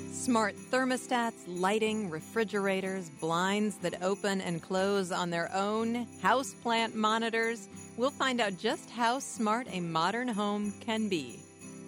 Smart thermostats, lighting, refrigerators, blinds that open and close on their own, houseplant monitors. We'll find out just how smart a modern home can be.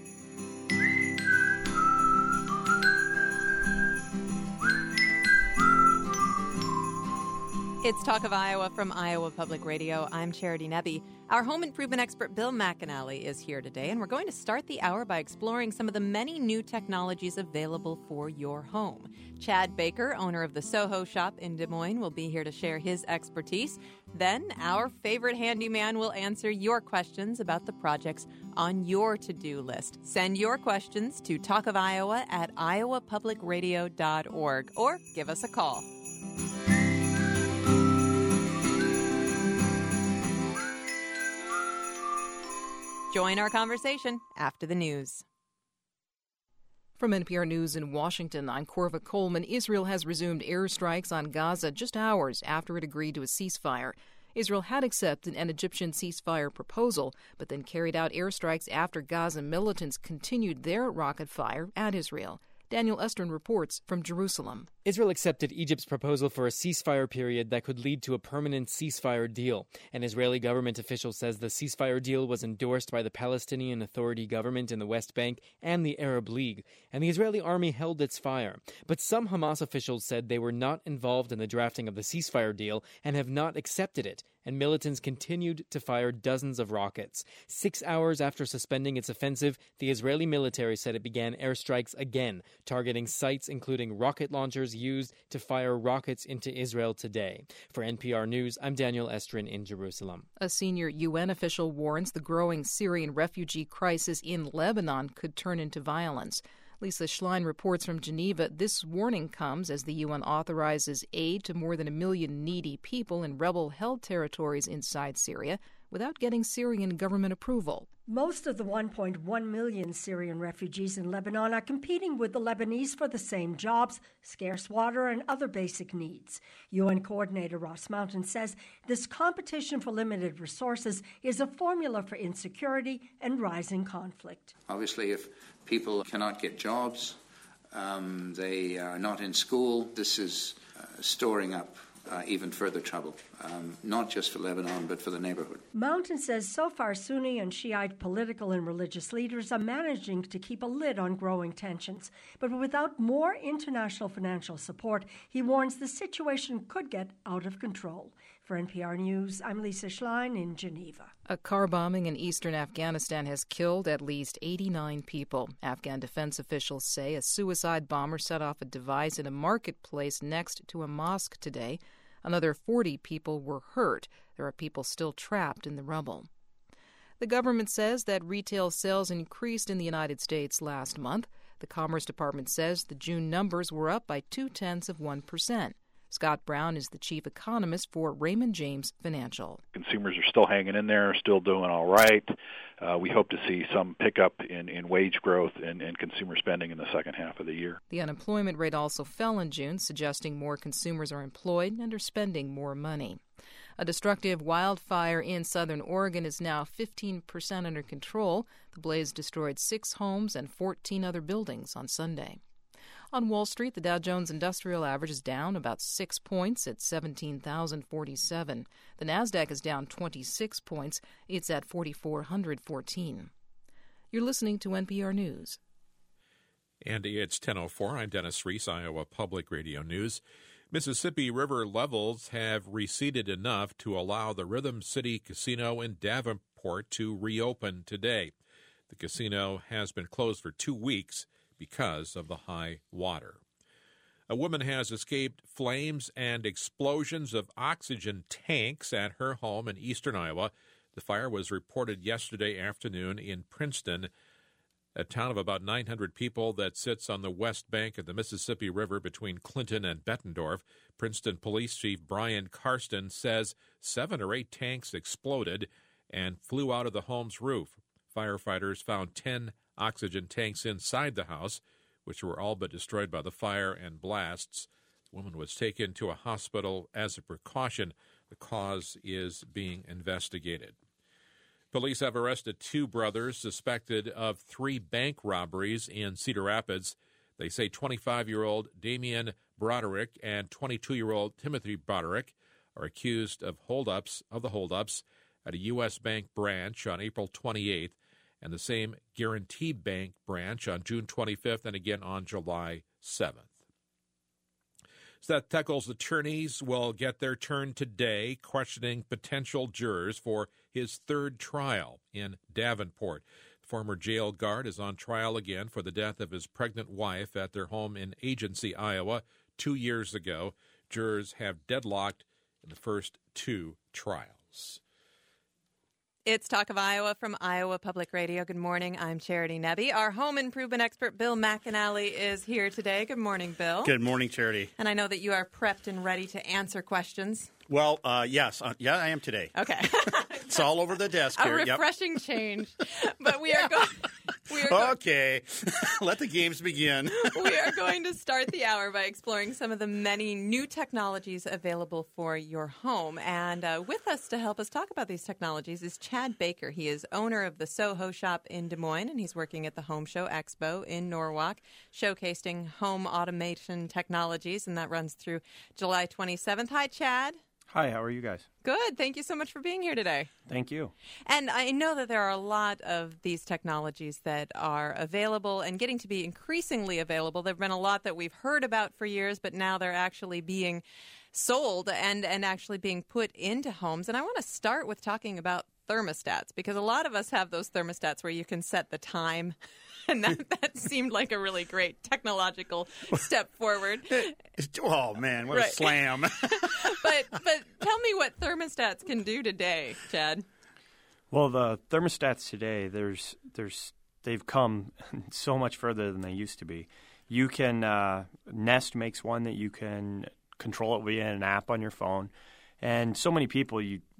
It's Talk of Iowa from Iowa Public Radio. I'm Charity Nebbe. Our home improvement expert Bill McAnally is here today, and we're going to start the hour by exploring some of the many new technologies available for your home. Chad Baker, owner of the Soho Shop in Des Moines, will be here to share his expertise. Then our favorite handyman will answer your questions about the projects on your to-do list. Send your questions to talkofiowa@iowapublicradio.org or give us a call. Join our conversation after the news. From NPR News in Washington, I'm Corva Coleman. Israel has resumed airstrikes on Gaza just hours after it agreed to a ceasefire. Israel had accepted an Egyptian ceasefire proposal, but then carried out airstrikes after Gaza militants continued their rocket fire at Israel. Daniel Estrin reports from Jerusalem. Israel accepted Egypt's proposal for a ceasefire period that could lead to a permanent ceasefire deal. An Israeli government official says the ceasefire deal was endorsed by the Palestinian Authority government in the West Bank and the Arab League, and the Israeli army held its fire. But some Hamas officials said they were not involved in the drafting of the ceasefire deal and have not accepted it, and militants continued to fire dozens of rockets. 6 hours after suspending its offensive, the Israeli military said it began airstrikes again, targeting sites including rocket launchers used to fire rockets into Israel today. For NPR News, I'm Daniel Estrin in Jerusalem. A senior UN official warns the growing Syrian refugee crisis in Lebanon could turn into violence. Lisa Schlein reports from Geneva. This warning comes as the UN authorizes aid to more than 1 million needy people in rebel-held territories inside Syria without getting Syrian government approval. Most of the 1.1 million Syrian refugees in Lebanon are competing with the Lebanese for the same jobs, scarce water, and other basic needs. UN Coordinator Ross Mountain says this competition for limited resources is a formula for insecurity and rising conflict. Obviously, if people cannot get jobs, they are not in school, this is storing up even further trouble, not just for Lebanon, but for the neighborhood. Mountain says so far Sunni and Shiite political and religious leaders are managing to keep a lid on growing tensions. But without more international financial support, he warns the situation could get out of control. For NPR News, I'm Lisa Schlein in Geneva. A car bombing in eastern Afghanistan has killed at least 89 people. Afghan defense officials say a suicide bomber set off a device in a marketplace next to a mosque today. Another 40 people were hurt. There are people still trapped in the rubble. The government says that retail sales increased in the United States last month. The Commerce Department says the June numbers were up by 0.2%. Scott Brown is the chief economist for Raymond James Financial. Consumers are still hanging in there, still doing all right. We hope to see some pickup in wage growth and consumer spending in the second half of the year. The unemployment rate also fell in June, suggesting more consumers are employed and are spending more money. A destructive wildfire in southern Oregon is now 15% under control. The blaze destroyed 6 homes and 14 other buildings on Sunday. On Wall Street, the Dow Jones Industrial Average is down about 6 points at 17,047. The Nasdaq is down 26 points. It's at 4,414. You're listening to NPR News. And it's 10:04. I'm Dennis Reese, Iowa Public Radio News. Mississippi River levels have receded enough to allow the Rhythm City Casino in Davenport to reopen today. The casino has been closed for 2 weeks because of the high water. A woman has escaped flames and explosions of oxygen tanks at her home in eastern Iowa. The fire was reported yesterday afternoon in Princeton, a town of about 900 people that sits on the west bank of the Mississippi River between Clinton and Bettendorf. Princeton Police Chief Brian Karsten says 7 or 8 tanks exploded and flew out of the home's roof. Firefighters found 10 oxygen tanks inside the house, which were all but destroyed by the fire and blasts. The woman was taken to a hospital as a precaution. The cause is being investigated. Police have arrested 2 brothers suspected of 3 bank robberies in Cedar Rapids. They say 25-year-old Damien Broderick and 22-year-old Timothy Broderick are accused of the holdups at a U.S. Bank branch on April 28th and the same Guarantee Bank branch on June 25th and again on July 7th. Seth Tekel's attorneys will get their turn today questioning potential jurors for his third trial in Davenport. The former jail guard is on trial again for the death of his pregnant wife at their home in Agency, Iowa, 2 years ago. Jurors have deadlocked in the first two trials. It's Talk of Iowa from Iowa Public Radio. Good morning. I'm Charity Nebbe. Our home improvement expert, Bill McAnally, is here today. Good morning, Bill. Good morning, Charity. And I know that you are prepped and ready to answer questions. Well, yes. Yeah, I am today. Okay. It's all over the desk here. A refreshing change. But we are going... Okay. Let the games begin. We are going to start the hour by exploring some of the many new technologies available for your home. And with us to help us talk about these technologies is Chad Baker. He is owner of the Soho Shop in Des Moines, and he's working at the Home Show Expo in Norwalk, showcasing home automation technologies, and that runs through July 27th. Hi, Chad. Hi, how are you guys? Good. Thank you so much for being here today. Thank you. And I know that there are a lot of these technologies that are available and getting to be increasingly available. There have been a lot that we've heard about for years, but now they're actually being sold and actually being put into homes. And I want to start with talking about thermostats, because a lot of us have those thermostats where you can set the time. And that seemed like a really great technological step forward. Oh, man, what a slam. But tell me what thermostats can do today, Chad. Well, the thermostats today, they've come so much further than they used to be. You can Nest makes one that you can control it via an app on your phone. And so many people,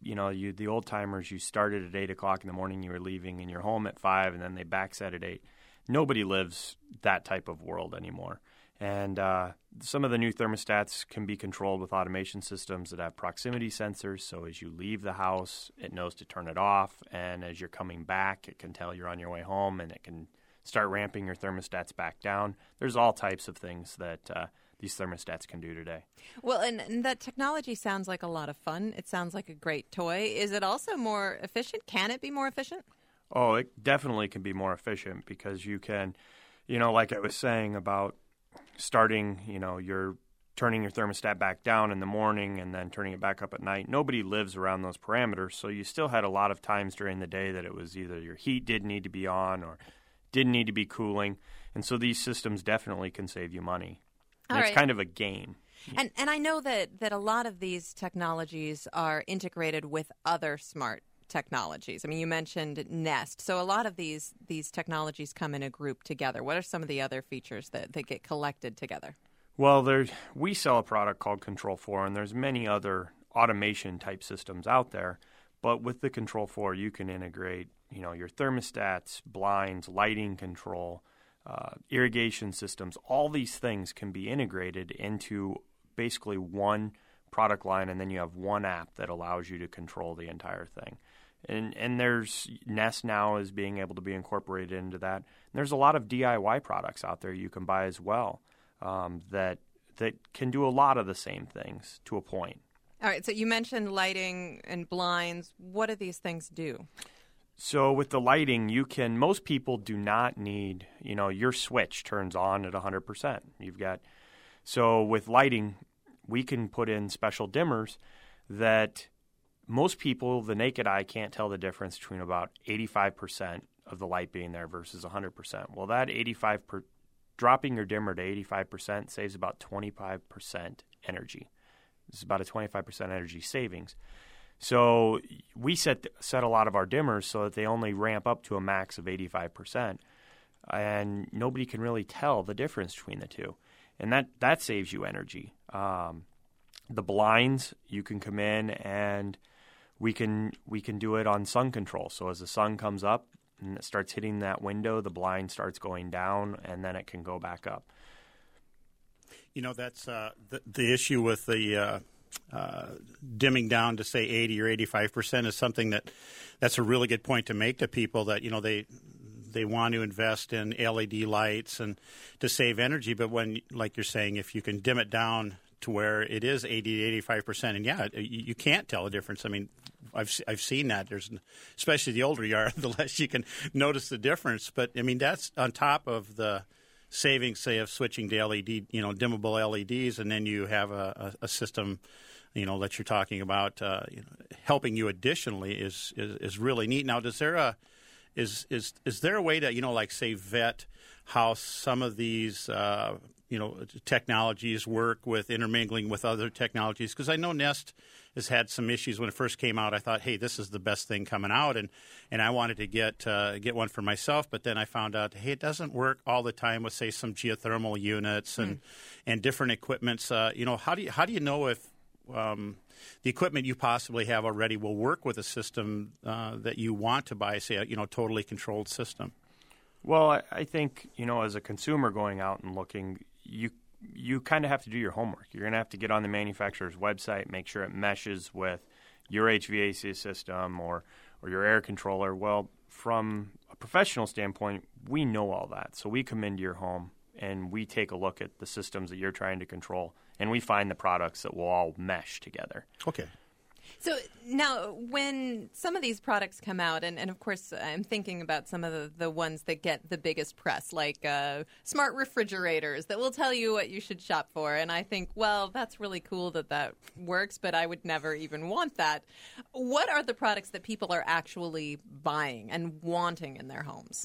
the old timers, you started at 8 o'clock in the morning, you were leaving, and you're home at 5, and then they backset at 8. Nobody lives that type of world anymore. And some of the new thermostats can be controlled with automation systems that have proximity sensors. So as you leave the house, it knows to turn it off. And as you're coming back, it can tell you're on your way home, and it can start ramping your thermostats back down. There's all types of things that these thermostats can do today. Well, and that technology sounds like a lot of fun. It sounds like a great toy. Is it also more efficient? Can it be more efficient? Oh, it definitely can be more efficient, because you can, like I was saying about starting, you're turning your thermostat back down in the morning and then turning it back up at night. Nobody lives around those parameters, so you still had a lot of times during the day that it was either your heat didn't need to be on or didn't need to be cooling. And so these systems definitely can save you money. And it's kind of a game. And I know that a lot of these technologies are integrated with other smart technologies. I mean, you mentioned Nest. So a lot of these technologies come in a group together. What are some of the other features that get collected together? Well, we sell a product called Control4, and there's many other automation-type systems out there. But with the Control4, you can integrate, your thermostats, blinds, lighting control, irrigation systems. All these things can be integrated into basically one product line, and then you have one app that allows you to control the entire thing. And there's Nest now is being able to be incorporated into that. And there's a lot of DIY products out there you can buy as well that can do a lot of the same things to a point. All right, so you mentioned lighting and blinds. What do these things do? So with the lighting, most people do not need, your switch turns on at 100%. So with lighting, we can put in special dimmers that most people, the naked eye, can't tell the difference between about 85% of the light being there versus 100%. Well, that dropping your dimmer to 85% saves about 25% energy. This is about a 25% energy savings. So we set a lot of our dimmers so that they only ramp up to a max of 85%, and nobody can really tell the difference between the two. And that saves you energy. The blinds, you can come in and we can do it on sun control. So as the sun comes up and it starts hitting that window, the blind starts going down, and then it can go back up. That's the issue with the dimming down to, say, 80 or 85% is something that's a really good point to make to people that, they want to invest in LED lights and to save energy. But when, like you're saying, if you can dim it down to where it is 80 to 85%, and you can't tell a difference. I mean, I've seen that. There's, especially the older you are, the less you can notice the difference. But I mean, that's on top of the savings, say, of switching to LED, dimmable LEDs, and then you have a system, that you're talking about, helping you additionally is really neat. Now, is there a way to, like, say, vet how some of these technologies work with intermingling with other technologies? Because I know Nest has had some issues when it first came out. I thought, hey, this is the best thing coming out, and I wanted to get one for myself. But then I found out, hey, it doesn't work all the time with, say, some geothermal units and different equipments. How do you know if the equipment you possibly have already will work with a system that you want to buy, say, a totally controlled system? Well, I think, as a consumer going out and looking, you kind of have to do your homework. You're going to have to get on the manufacturer's website, make sure it meshes with your HVAC system or your air controller. Well, from a professional standpoint, we know all that. So we come into your home and we take a look at the systems that you're trying to control, and we find the products that will all mesh together. Okay. So now, when some of these products come out, and of course I'm thinking about some of the ones that get the biggest press, like smart refrigerators that will tell you what you should shop for, and I think, well, that's really cool that works, but I would never even want that. What are the products that people are actually buying and wanting in their homes?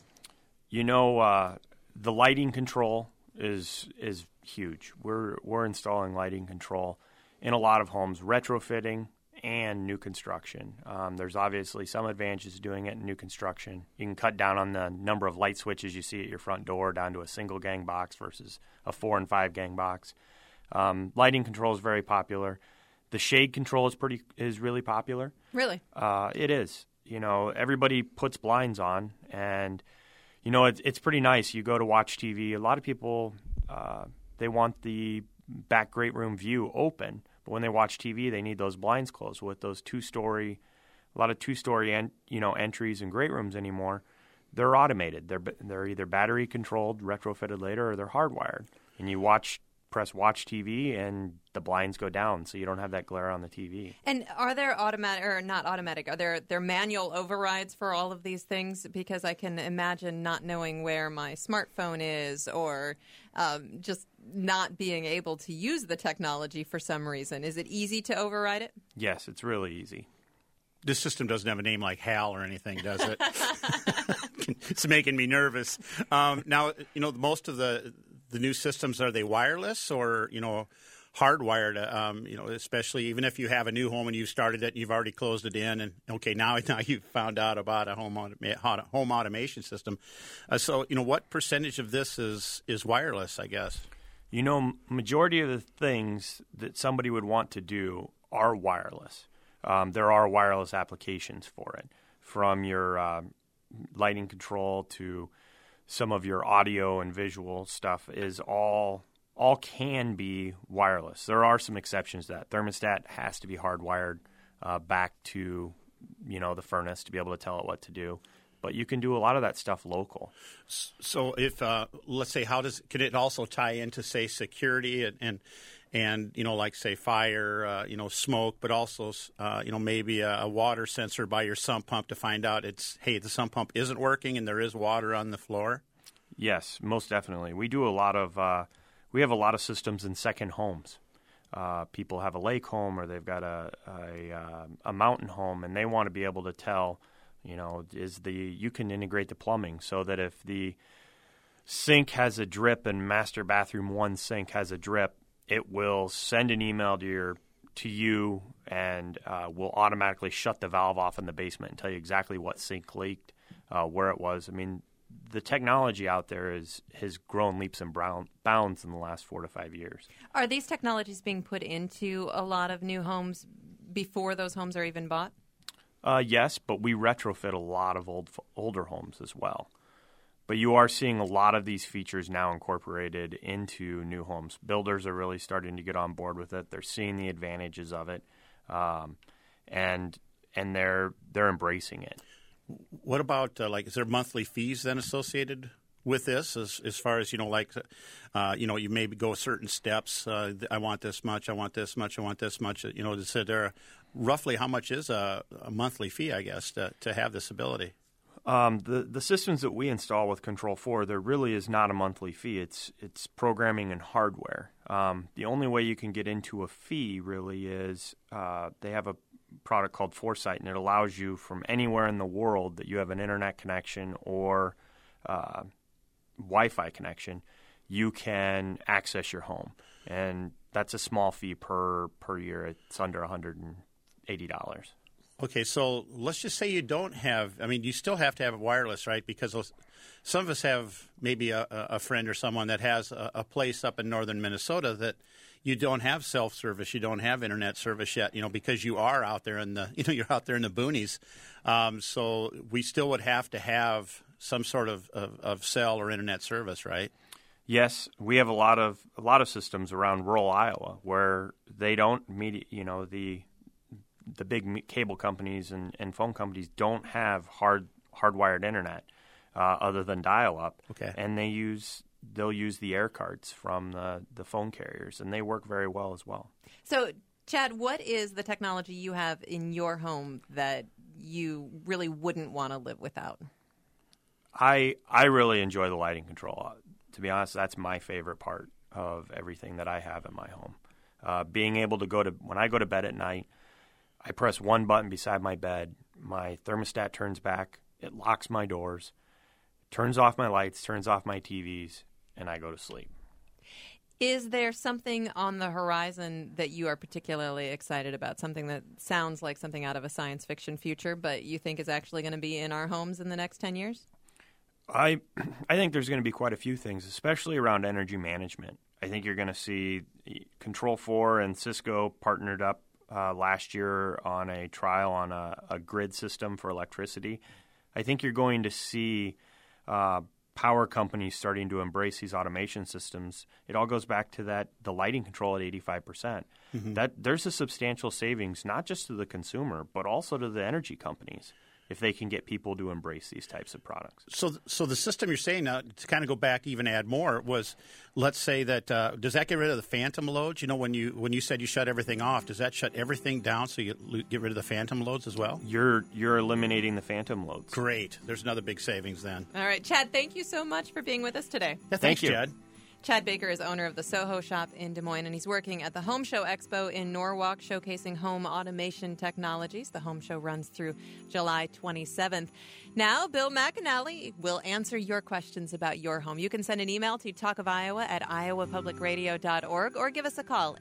The lighting control is huge. We're installing lighting control in a lot of homes, retrofitting and new construction. There's obviously some advantages to doing it in new construction. You can cut down on the number of light switches you see at your front door down to a single gang box versus a 4 and 5 gang box. Lighting control is very popular. The shade control is really popular. Really? It is. Everybody puts blinds on, and it's pretty nice. You go to watch TV. A lot of people they want the back great room view open. But when they watch TV, they need those blinds closed. With those a lot of two-story entries and great rooms anymore, they're automated. They're either battery controlled, retrofitted later, or they're hardwired. And you press watch TV, and the blinds go down, so you don't have that glare on the TV. And are there automatic or not automatic? Are there manual overrides for all of these things? Because I can imagine not knowing where my smartphone is, or just not being able to use the technology for some reason. Is it easy to override it? Yes, it's really easy. This system doesn't have a name like HAL or anything, does it? It's making me nervous. Now, most of the new systems, are they wireless or, hardwired? Especially even if you have a new home and you started it, you've already closed it in, and okay, now you've found out about a home automation system. So, what percentage of this is wireless, I guess? Majority of the things that somebody would want to do are wireless. There are wireless applications for it, from your lighting control to some of your audio and visual stuff is all can be wireless. There are some exceptions to that. Thermostat has to be hardwired back to, the furnace to be able to tell it what to do. But you can do a lot of that stuff local. So if, let's say, can it also tie into, say, security and like, say, fire, smoke, but also, maybe a water sensor by your sump pump to find out the sump pump isn't working and there is water on the floor? Yes, most definitely. We do we have a lot of systems in second homes. People have a lake home, or they've got a mountain home, and they want to be able to tell, you can integrate the plumbing so that if the sink has a drip and master bathroom 1 sink has a drip, it will send an email to you and will automatically shut the valve off in the basement and tell you exactly what sink leaked, where it was. I mean, the technology out there has grown leaps and bounds in the last 4 to 5 years. Are these technologies being put into a lot of new homes before those homes are even bought? Yes, but we retrofit a lot of older homes as well. But you are seeing a lot of these features now incorporated into new homes. Builders are really starting to get on board with it. They're seeing the advantages of it, and they're embracing it. What about, is there monthly fees then associated with this as far as, you maybe go certain steps, I want this much, I want this much, I want this much, is there roughly how much is a monthly fee, I guess, to have this ability? The systems that we install with Control4, there really is not a monthly fee. It's programming and hardware. The only way you can get into a fee really is they have a product called Foresight, and it allows you from anywhere in the world that you have an internet connection or Wi-Fi connection, you can access your home. And that's a small fee per year. It's under $180. Okay, so let's just say you don't have – you still have to have wireless, right? Because some of us have maybe a friend or someone that has a place up in northern Minnesota that you don't have self-service, you don't have internet service yet, because you are out there in the – you're out there in the boonies. So we still would have to have some sort of cell or internet service, right? Yes, we have a lot of systems around rural Iowa where they don't meet, the big cable companies and phone companies don't have hardwired internet other than dial-up. Okay. And they'll use the air cards from the phone carriers, and they work very well as well. So, Chad, what is the technology you have in your home that you really wouldn't want to live without? I really enjoy the lighting control. To be honest, that's my favorite part of everything that I have in my home. Being able to when I go to bed at night, I press one button beside my bed, my thermostat turns back, it locks my doors, turns off my lights, turns off my TVs, and I go to sleep. Is there something on the horizon that you are particularly excited about, something that sounds like something out of a science fiction future, but you think is actually going to be in our homes in the next 10 years? I think there's going to be quite a few things, especially around energy management. I think you're going to see Control4 and Cisco partnered up last year on a trial on a grid system for electricity. I think you're going to see power companies starting to embrace these automation systems. It all goes back to the lighting control at 85%. Mm-hmm. That there's a substantial savings, not just to the consumer, but also to the energy companies, if they can get people to embrace these types of products. So the system you're saying, to kind of go back, even add more, was, let's say that, does that get rid of the phantom loads? When you said you shut everything off, does that shut everything down so you get rid of the phantom loads as well? You're eliminating the phantom loads. Great. There's another big savings then. All right, Chad, thank you so much for being with us today. Yeah, thanks, Chad. Chad Baker is owner of the Soho Shop in Des Moines, and he's working at the Home Show Expo in Norwalk, showcasing home automation technologies. The Home Show runs through July 27th. Now, Bill McAnally will answer your questions about your home. You can send an email to talkofiowa@iowapublicradio.org or give us a call,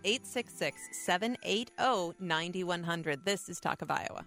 866-780-9100. This is Talk of Iowa.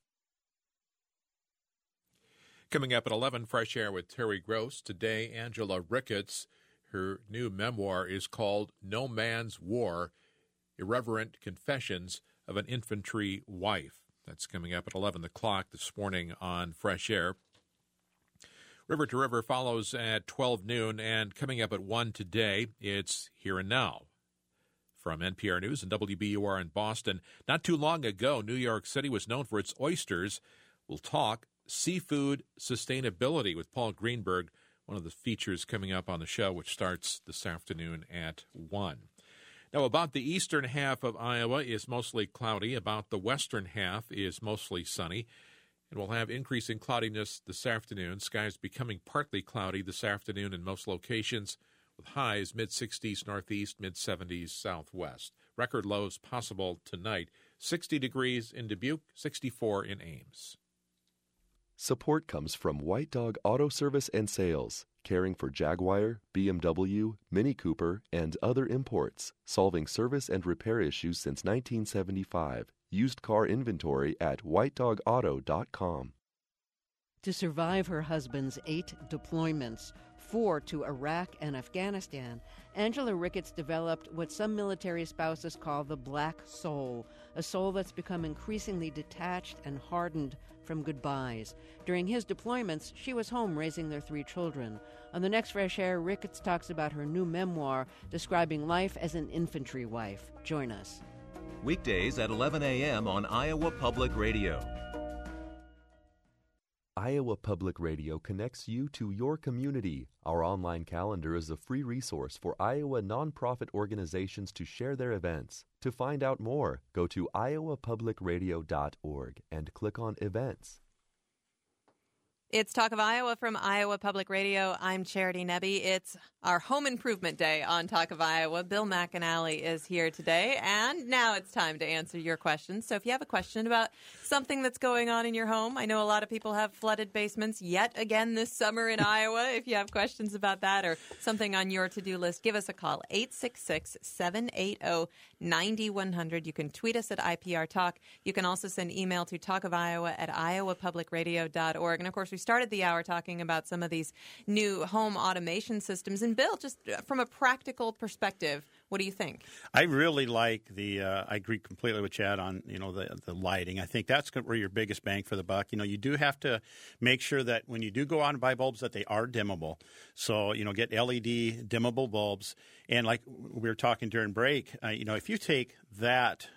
Coming up at 11, Fresh Air with Terry Gross. Today, Angela Ricketts. Her new memoir is called No Man's War, Irreverent Confessions of an Infantry Wife. That's coming up at 11 o'clock this morning on Fresh Air. River to River follows at 12 noon, and coming up at 1 today, it's Here and Now. From NPR News and WBUR in Boston, not too long ago, New York City was known for its oysters. We'll talk seafood sustainability with Paul Greenberg, one of the features coming up on the show, which starts this afternoon at 1. Now, about the eastern half of Iowa is mostly cloudy. About the western half is mostly sunny. And we'll have increasing cloudiness this afternoon. Skies becoming partly cloudy this afternoon in most locations, with highs mid-60s northeast, mid-70s southwest. Record lows possible tonight. 60 degrees in Dubuque, 64 in Ames. Support comes from White Dog Auto Service and Sales, caring for Jaguar, BMW, Mini Cooper, and other imports, solving service and repair issues since 1975. Used car inventory at whitedogauto.com. To survive her husband's 8 deployments, 4 to Iraq and Afghanistan, Angela Ricketts developed what some military spouses call the black soul, a soul that's become increasingly detached and hardened from goodbyes. During his deployments, she was home raising their 3 children. On the next Fresh Air, Ricketts talks about her new memoir describing life as an infantry wife. Join us. Weekdays at 11 a.m. on Iowa Public Radio. Iowa Public Radio connects you to your community. Our online calendar is a free resource for Iowa nonprofit organizations to share their events. To find out more, go to iowapublicradio.org and click on Events. It's Talk of Iowa from Iowa Public Radio. I'm Charity Nebbe. It's our home improvement day on Talk of Iowa. Bill McAnally is here today, and now it's time to answer your questions. So if you have a question about something that's going on in your home, I know a lot of people have flooded basements yet again this summer in Iowa. If you have questions about that or something on your to-do list, give us a call, 866-780-9100. You can tweet us at IPR Talk. You can also send email to talkofiowa@iowapublicradio.org. And, of course, we started the hour talking about some of these new home automation systems. And, Bill, just from a practical perspective, what do you think? I really like I agree completely with Chad on, the lighting. I think that's where your biggest bang for the buck. You do have to make sure that when you do go out and buy bulbs that they are dimmable. So, get LED dimmable bulbs. And like we were talking during break, if you take that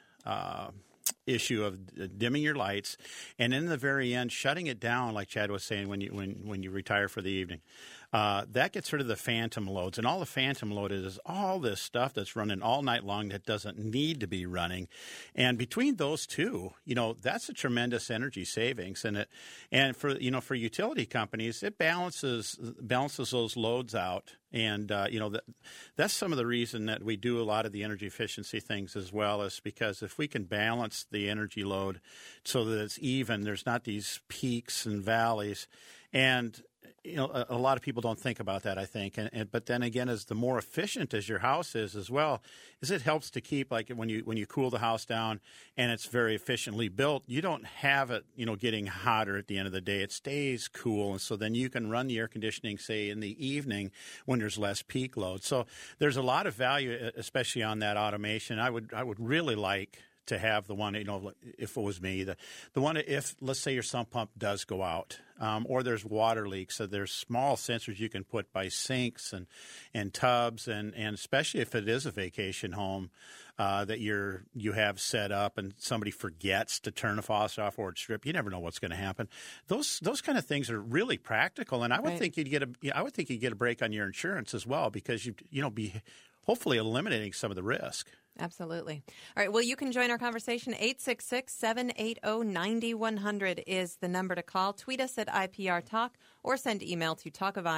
issue of dimming your lights, and in the very end shutting it down, like Chad was saying, when you retire for the evening, that gets rid of the phantom loads. And all the phantom load is all this stuff that's running all night long that doesn't need to be running. And between those two, that's a tremendous energy savings. And for utility companies, it balances those loads out. And, that's some of the reason that we do a lot of the energy efficiency things as well, is because if we can balance the energy load so that it's even, there's not these peaks and valleys. And, a lot of people don't think about that, I think. But then again, as the more efficient as your house is as well, is it helps to keep, like when you cool the house down and it's very efficiently built, you don't have it, getting hotter at the end of the day. It stays cool. And so then you can run the air conditioning, say, in the evening when there's less peak load. So there's a lot of value, especially on that automation. I would really like to have the one, if it was me, the one, if, let's say, your sump pump does go out, or there's water leaks, so there's small sensors you can put by sinks and tubs, and especially if it is a vacation home that you have set up and somebody forgets to turn the faucet off or it's stripped, you never know what's going to happen. Those kind of things are really practical, and I would think you'd get a break on your insurance as well, because you'd be hopefully eliminating some of the risk. Absolutely. All right. Well, you can join our conversation. 866-780-9100 is the number to call. Tweet us at IPR Talk or send email to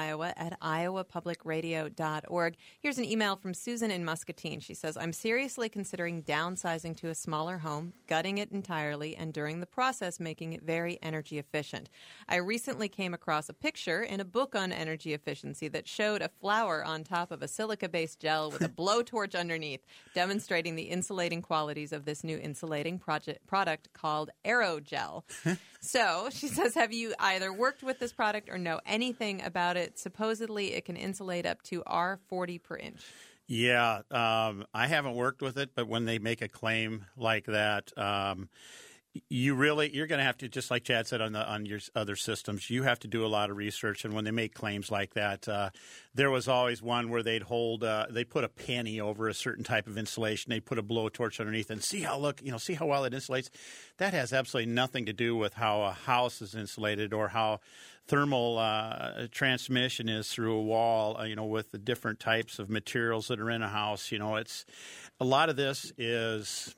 talkofiowa@iowapublicradio.org. Here's an email from Susan in Muscatine. She says, I'm seriously considering downsizing to a smaller home, gutting it entirely, and during the process making it very energy efficient. I recently came across a picture in a book on energy efficiency that showed a flower on top of a silica-based gel with a blowtorch underneath, demonstrating the insulating qualities of this new insulating product called Aerogel. So she says, have you either worked with this product or know anything about it? Supposedly it can insulate up to R40 per inch. Yeah, I haven't worked with it, but when they make a claim like that, you're going to have to, just like Chad said on your other systems, you have to do a lot of research. And when they make claims like that, there was always one where they'd put a penny over a certain type of insulation. They'd put a blowtorch underneath and see how well it insulates. That has absolutely nothing to do with how a house is insulated or how thermal transmission is through a wall, with the different types of materials that are in a house. It's a lot of this is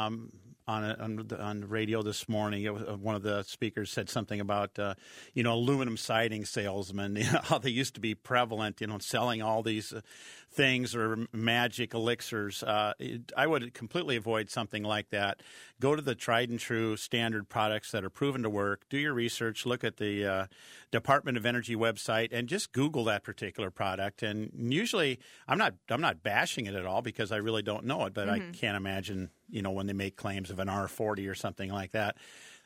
on the radio this morning. One of the speakers said something about aluminum siding salesmen, how they used to be prevalent, selling all these things or magic elixirs. I would completely avoid something like that. Go to the tried and true standard products that are proven to work. Do your research. Look at the Department of Energy website and just Google that particular product. And usually, I'm not bashing it at all because I really don't know it, but I can't imagine when they make claims of an R40 or something like that.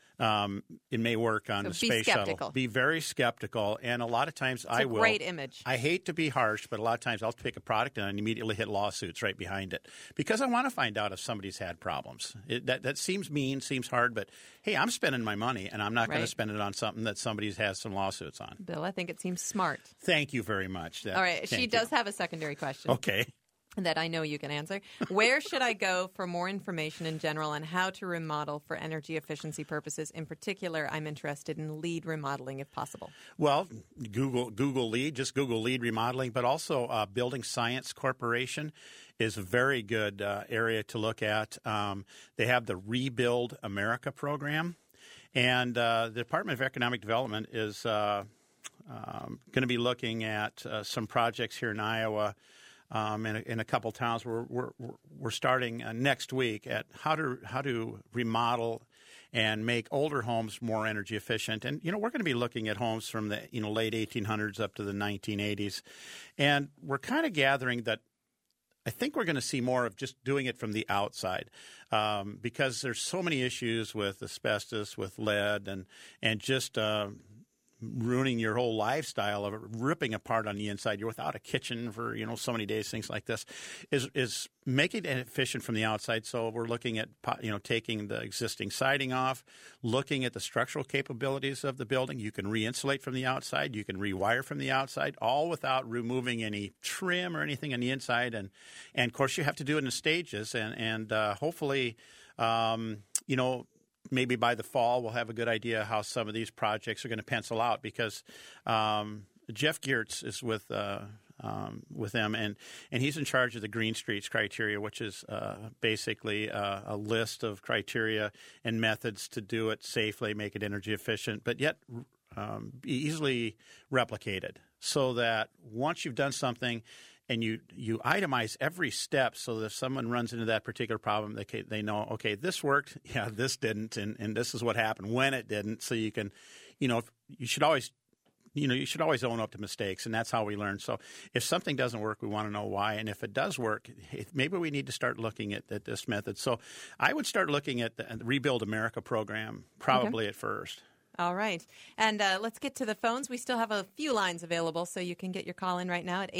It may work on the space shuttle. Be very skeptical, and a lot of times I will. It's a great image. I hate to be harsh, but a lot of times I'll pick a product and I immediately hit lawsuits right behind it because I want to find out if somebody's had problems. That seems mean, seems hard, but hey, I'm spending my money, and I'm not going to spend it on something that somebody's has some lawsuits on. Bill, I think it seems smart. Thank you very much. All right, she does have a secondary question. Okay. that I know you can answer. Where should I go for more information in general on how to remodel for energy efficiency purposes? In particular, I'm interested in LEED remodeling if possible. Well, Google LEED, just Google LEED remodeling, but also Building Science Corporation is a very good area to look at. They have the Rebuild America program, and the Department of Economic Development is going to be looking at some projects here in Iowa in a couple towns. We're starting next week at how to remodel and make older homes more energy efficient. And we're going to be looking at homes from the late 1800s up to the 1980s, and we're kind of gathering that I think we're going to see more of just doing it from the outside because there's so many issues with asbestos, with lead, and just ruining your whole lifestyle of ripping apart on the inside. You're without a kitchen for so many days. Things like this is making it efficient from the outside. So we're looking at taking the existing siding off, looking at the structural capabilities of the building. You can re-insulate from the outside. You can rewire from the outside, all without removing any trim or anything on the inside. And of course, you have to do it in stages. And hopefully, maybe by the fall, we'll have a good idea how some of these projects are going to pencil out because Jeff Geertz is with them, and he's in charge of the Green Streets criteria, which is basically a list of criteria and methods to do it safely, make it energy efficient, but yet be easily replicated so that once you've done something, and you itemize every step so that if someone runs into that particular problem, they know, okay, this worked, yeah, this didn't, and this is what happened when it didn't. So you can, you should always own up to mistakes, and that's how we learn. So if something doesn't work, we want to know why, and if it does work, maybe we need to start looking at this method. So I would start looking at the Rebuild America program probably at first. All right. And let's get to the phones. We still have a few lines available, so you can get your call in right now at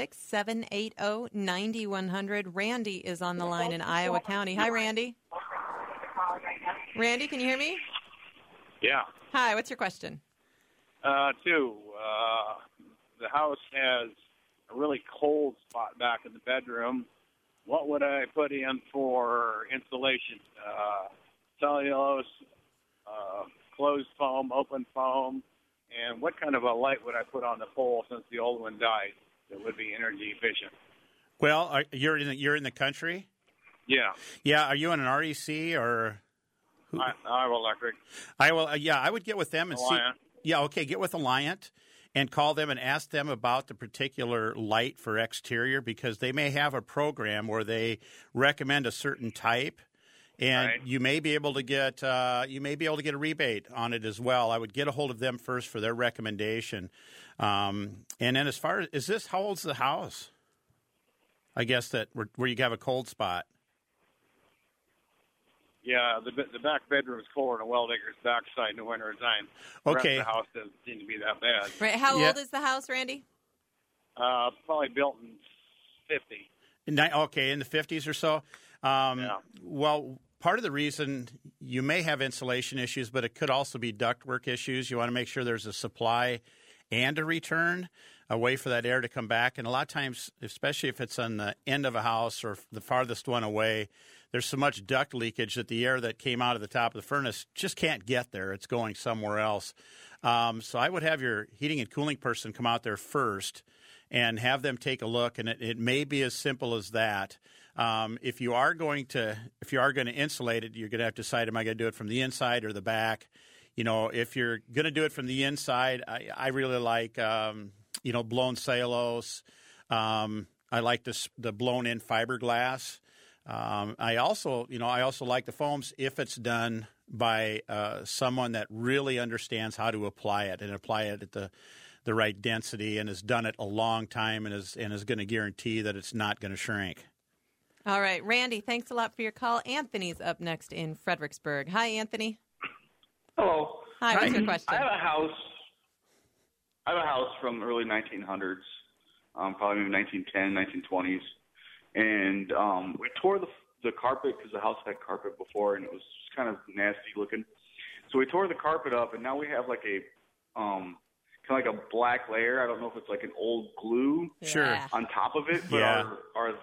866-780-9100. Randy is on the line in Iowa County. Hi, Randy. Randy, can you hear me? Yeah. Hi, what's your question? The house has a really cold spot back in the bedroom. What would I put in for insulation? Cellulose, closed foam, open foam, and what kind of a light would I put on the pole since the old one died that would be energy efficient? Well, you're in the country? Yeah. Yeah. Are you in an REC or? Iowa Electric. I would get with them and Alliant. see. Yeah. Okay. Get with Alliant and call them and ask them about the particular light for exterior because they may have a program where they recommend a certain type. And right. you may be able to get a rebate on it as well. I would get a hold of them first for their recommendation. And then as far as how old's the house? I guess that where you have a cold spot. Yeah, the back bedroom is colder than Welldacre's backside in the wintertime. Okay. The rest of the house doesn't seem to be that bad. Right. How old is the house, Randy? Probably built in 50. Okay, in the 50s or so. Yeah. Well, part of the reason you may have insulation issues, but it could also be ductwork issues. You want to make sure there's a supply and a return, a way for that air to come back. And a lot of times, especially if it's on the end of a house or the farthest one away, there's so much duct leakage that the air that came out of the top of the furnace just can't get there. It's going somewhere else. So I would have your heating and cooling person come out there first and have them take a look, and it may be as simple as that. If you are going to insulate it, you're going to have to decide, am I going to do it from the inside or the back? If you're going to do it from the inside, I really like, blown cellulose. I like the blown-in fiberglass. I also like the foams if it's done by someone that really understands how to apply it and apply it at the right density and has done it a long time and is going to guarantee that it's not going to shrink. All right, Randy, thanks a lot for your call. Anthony's up next in Fredericksburg. Hi, Anthony. Hello. Hi, what's your question? I have a house from early 1900s, probably maybe 1910, 1920s, and we tore the carpet because the house had carpet before, and it was just kind of nasty looking. So we tore the carpet up, and now we have like a kind of like a black layer. I don't know if it's like an old glue Sure. on top of it, but yeah.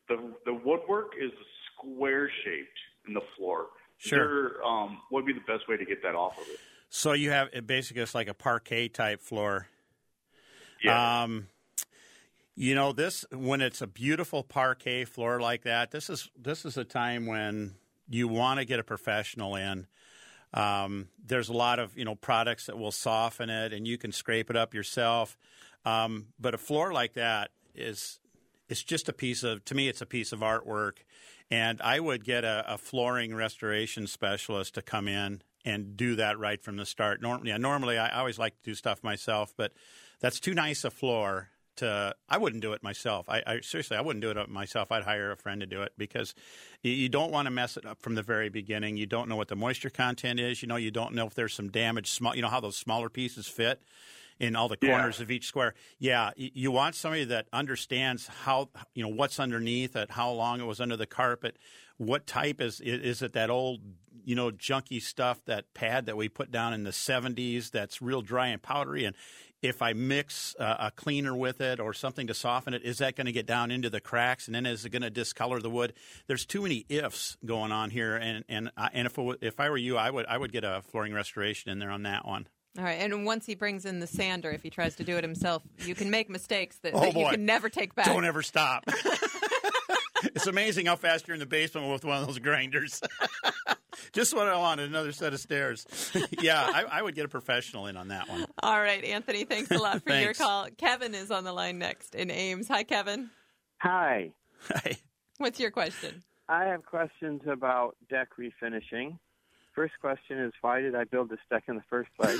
the woodwork is square shaped in the floor. Sure. What would be the best way to get that off of it? So you have basically it's like a parquet type floor. Yeah. This when it's a beautiful parquet floor like that, this is a time when you want to get a professional in. There's a lot of products that will soften it, and you can scrape it up yourself. But a floor like that it's just a piece of artwork, and I would get a flooring restoration specialist to come in and do that right from the start. Normally I always like to do stuff myself, but that's too nice a floor. I wouldn't do it myself. I seriously, I wouldn't do it myself. I'd hire a friend to do it because you don't want to mess it up from the very beginning. You don't know what the moisture content is. You don't know if there's some damage. How those smaller pieces fit in all the corners of each square. Yeah, you want somebody that understands how what's underneath it, how long it was under the carpet, what type is it that old junky stuff, that pad that we put down in the 70s that's real dry and powdery, and if I mix a cleaner with it or something to soften it, is that going to get down into the cracks, and then is it going to discolor the wood? There's too many ifs going on here, and if I were you, I would get a flooring restoration in there on that one. All right, and once he brings in the sander, if he tries to do it himself, you can make mistakes that you can never take back. Don't ever stop. It's amazing how fast you're in the basement with one of those grinders. Just what I wanted, another set of stairs. Yeah, I would get a professional in on that one. All right, Anthony, thanks a lot for your call. Kevin is on the line next in Ames. Hi, Kevin. Hi. Hi. What's your question? I have questions about deck refinishing. First question is, why did I build this deck in the first place?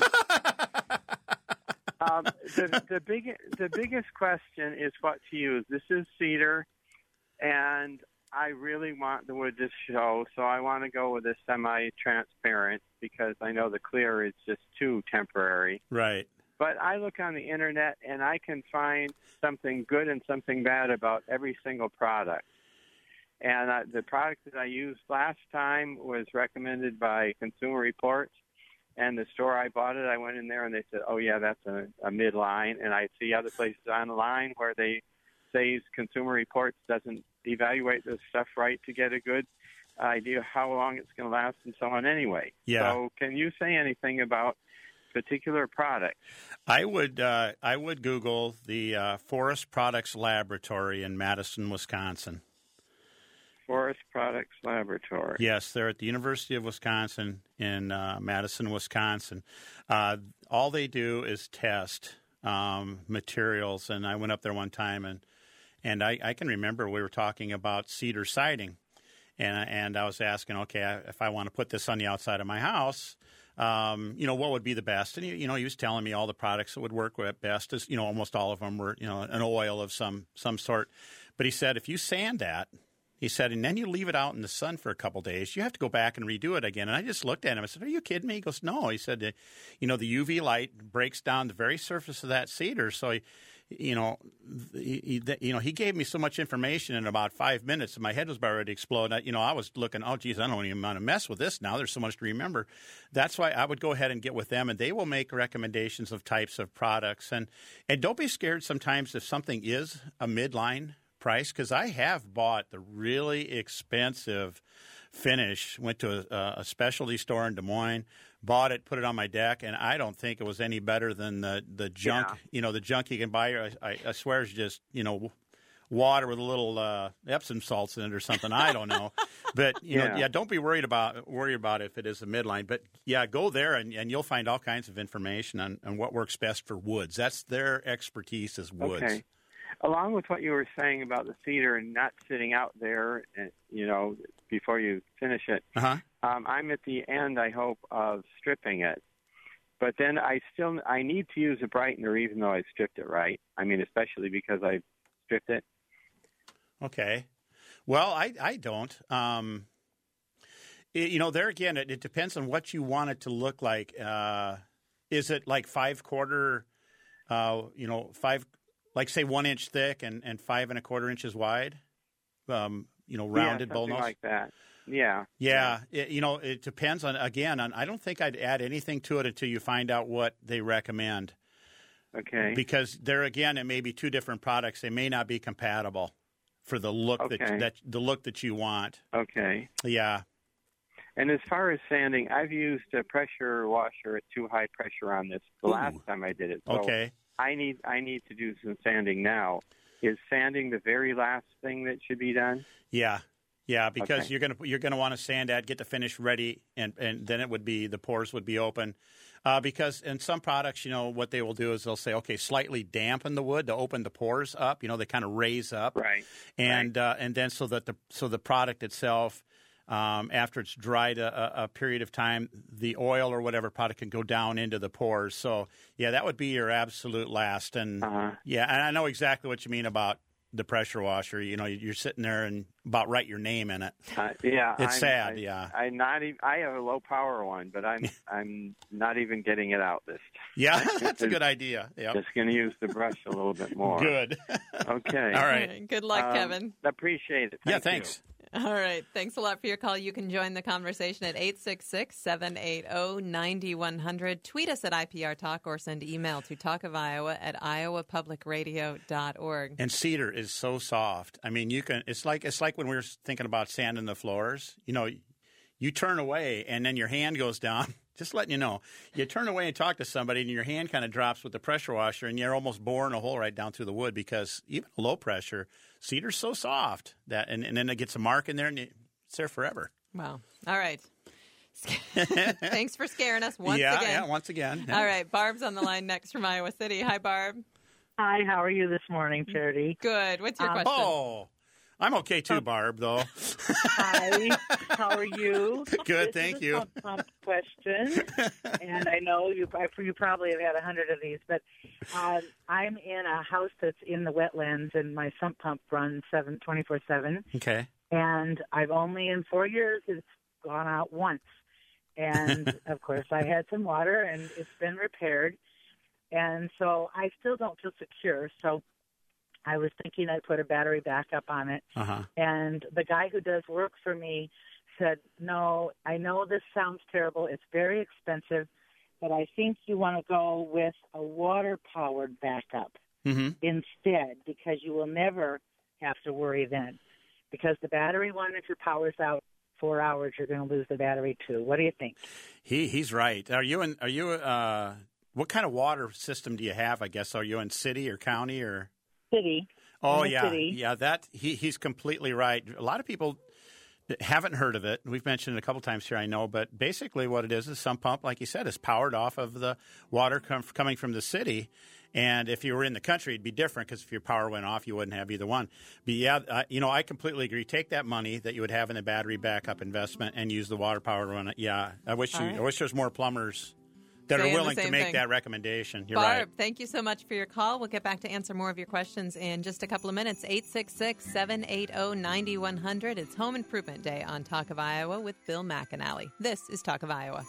The biggest question is what to use. This is cedar, and I really want the wood to show, so I want to go with a semi-transparent because I know the clear is just too temporary. Right. But I look on the internet, and I can find something good and something bad about every single product. And the product that I used last time was recommended by Consumer Reports, and the store I bought it, I went in there, and they said, oh, yeah, that's a midline. And I see other places on the line where they say Consumer Reports doesn't evaluate this stuff right to get a good idea how long it's going to last and so on anyway. Yeah. So can you say anything about particular products? I would Google the Forest Products Laboratory in Madison, Wisconsin. Forest Products Laboratory. Yes, they're at the University of Wisconsin in Madison, Wisconsin. All they do is test materials, and I went up there one time, and I can remember we were talking about cedar siding, and I was asking, okay, if I want to put this on the outside of my house, what would be the best? And he was telling me all the products that would work best. As almost all of them were an oil of some sort. But he said if you sand that. He said, and then you leave it out in the sun for a couple days, you have to go back and redo it again. And I just looked at him. I said, are you kidding me? He goes, no. He said, the UV light breaks down the very surface of that cedar. So, he gave me so much information in about 5 minutes, and my head was about ready to explode. I was looking, oh, geez, I don't even want to mess with this now. There's so much to remember. That's why I would go ahead and get with them, and they will make recommendations of types of products. And don't be scared sometimes if something is a midline price, because I have bought the really expensive finish, went to a specialty store in Des Moines, bought it, put it on my deck, and I don't think it was any better than the junk, the junk you can buy. I swear it's just, water with a little Epsom salts in it or something. I don't know. But, don't be worried about if it is a midline. But, go there, and you'll find all kinds of information on what works best for woods. That's their expertise is woods. Okay. Along with what you were saying about the cedar and not sitting out there, before you finish it, I'm at the end, I hope, of stripping it. But then I need to use a brightener even though I stripped it right. I mean, especially because I stripped it. Okay. Well, I don't. There again, it depends on what you want it to look like. Is it like 5/4, like say 1 inch thick and 5 1/4 inches wide? Rounded bullnose? Something like that. Yeah. Yeah. It depends on I don't think I'd add anything to it until you find out what they recommend. Okay. Because there again, it may be two different products. They may not be compatible. for the look Okay. the look that you want. Okay. Yeah. And as far as sanding, I've used a pressure washer at too high pressure on this the last time I did it. So Okay. I need to do some sanding now. Is sanding the very last thing that should be done? Yeah. Yeah, because Okay. you're gonna want to sand that, get the finish ready, and then the pores would be open. Because in some products, what they will do is they'll say, okay, slightly dampen the wood to open the pores up. They kind of raise up, Right. and then so the product itself, after it's dried a period of time, the oil or whatever product can go down into the pores. So yeah, that would be your absolute last. And yeah, and I know exactly what you mean about the pressure washer. You're sitting there and about write your name in it. Yeah, it's sad. I have a low power one, but I'm not even getting it out this time. Yeah, that's a good idea. Yep. Just going to use the brush a little bit more. Good. Okay. All right. Good luck, Kevin. Appreciate it. Thanks. All right. Thanks a lot for your call. You can join the conversation at 866-780-9100. Tweet us at IPR Talk or send email to talkofiowa@iowapublicradio.org. And cedar is so soft. I mean, it's like when we were thinking about sanding the floors. You turn away and then your hand goes down. Just letting you know. You turn away and talk to somebody and your hand kind of drops with the pressure washer and you're almost boring a hole right down through the wood because even low pressure, cedar's so soft that and then it gets a mark in there and it's there forever. Wow. All right. Thanks for scaring us once again. Yeah, once again. Yeah. All right. Barb's on the line next from Iowa City. Hi, Barb. Hi, how are you this morning, Charity? Good. What's your question? Oh, I'm okay too, Barb, though. Hi, how are you? Good, thank you. This is a pump question, and I know you probably have had 100 of these, but I'm in a house that's in the wetlands, and my sump pump runs 24/7. Okay. And I've only in 4 years it's gone out once, and of course I had some water, and it's been repaired, and so I still don't feel secure. So I was thinking I'd put a battery backup on it. And the guy who does work for me said, no, I know this sounds terrible. It's very expensive, but I think you want to go with a water-powered backup instead because you will never have to worry then. Because the battery one, if your power's out 4 hours, you're going to lose the battery too. What do you think? He's right. What kind of water system do you have, I guess? Are you in city or county or? City. Oh, yeah. City. Yeah, he's completely right. A lot of people haven't heard of it. We've mentioned it a couple times here, I know, but basically what it is sump pump, like you said, is powered off of the water coming from the city. And if you were in the country, it'd be different because if your power went off, you wouldn't have either one. But yeah, I completely agree. Take that money that you would have in a battery backup investment and use the water power to run it. Yeah, I wish there's more plumbers that are willing to make that recommendation. You're right. Barb, thank you so much for your call. We'll get back to answer more of your questions in just a couple of minutes. 866-780-9100. It's Home Improvement Day on Talk of Iowa with Bill McAnally. This is Talk of Iowa.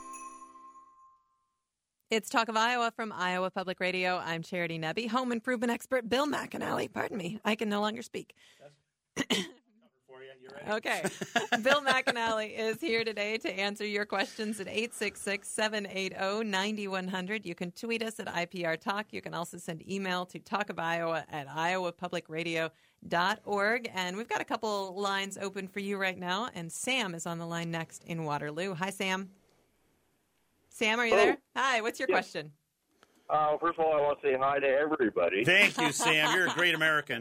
It's Talk of Iowa from Iowa Public Radio. I'm Charity Nebbe. Home improvement expert Bill McAnally. Pardon me. I can no longer speak. Okay. Bill McAnally is here today to answer your questions at 866-780-9100. You can tweet us at IPR Talk. You can also send email to talkofiowa@iowapublicradio.org. And we've got a couple lines open for you right now. And Sam is on the line next in Waterloo. Hi, Sam. Sam, are you there? Hi, what's your question? First of all, I want to say hi to everybody. Thank you, Sam. You're a great American.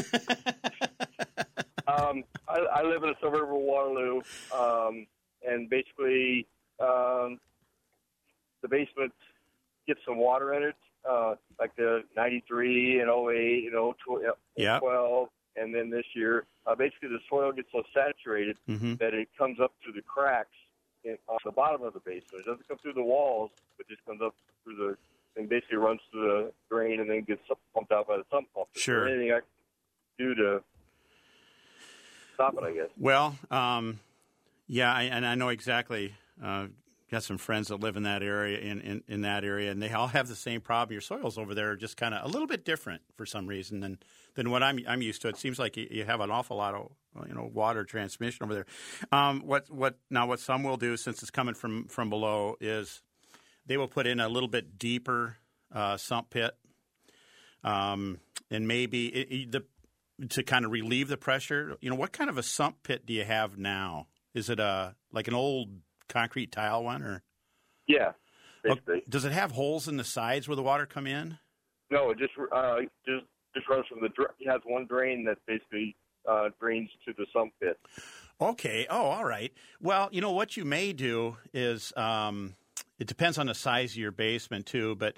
I live in a suburb of Waterloo, and basically the basement gets some water in it, like the 93 and 08 and 12, and then this year. Basically, the soil gets so saturated that it comes up through the cracks on the bottom of the basement. It doesn't come through the walls, but just comes up through the and basically runs through the drain and then gets pumped out by the sump pump. Sure. Is there anything I can do to stop it, I guess? Well, yeah, and I know exactly. Got some friends that live in that area, in that area, and they all have the same problem. Your soils over there are just kind of a little bit different for some reason than what I'm used to. It seems like you have an awful lot of water transmission over there. What some will do, since it's coming from below, is they will put in a little bit deeper sump pit, and maybe to kind of relieve the pressure. What kind of a sump pit do you have now? Is it like an old concrete tile one, or? Yeah, basically. Does it have holes in the sides where the water come in? No, it just runs from it has one drain that basically drains to the sump pit. Okay. Oh, all right. Well, what you may do is it depends on the size of your basement too, but